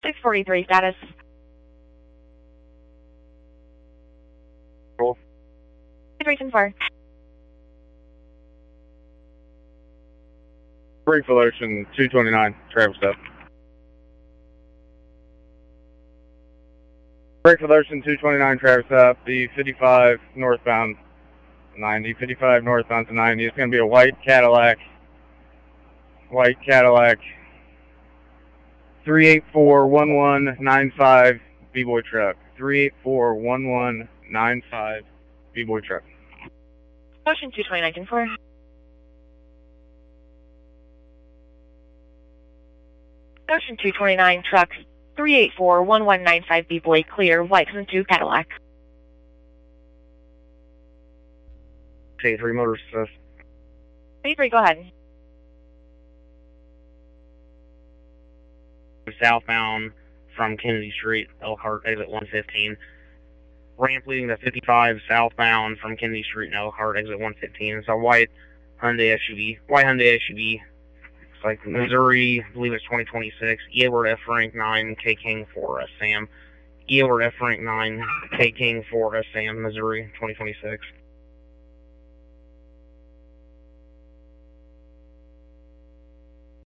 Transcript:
643 status. Cool. Reason for. Springfield Ocean 229, Travis up. Springfield Ocean 229, Travis up. The 55 northbound 90, 55 northbound to 90. It's going to be a white Cadillac 3841195 B-Boy truck. 3841195 B-Boy truck. Ocean 229 for. Ocean 229 truck 3841195 B-Boy clear, white 2 Cadillac. K3 Motors. B3, go ahead. Southbound from Kennedy Street, Elkhart, exit 115. Ramp leading to 55 southbound from Kennedy Street and Elkhart, exit 115. It's a white Hyundai SUV. It's like Missouri, I believe it's 2026. Edward F. Rank 9, K King 4 Sam. Edward F. Rank 9, K King 4 Sam, Missouri, 2026.